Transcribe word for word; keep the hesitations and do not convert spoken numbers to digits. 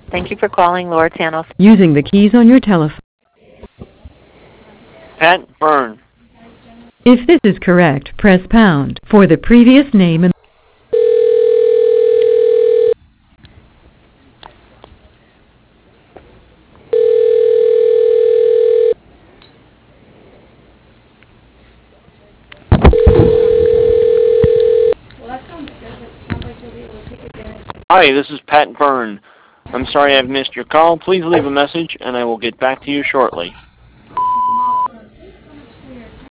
Thank you for calling Loretano. Using the keys on your telephone. Pat Byrne. If this is correct, press pound for the previous name and Hi, this is Pat Byrne. I'm sorry I've missed your call. Please leave a message and I will get back to you shortly.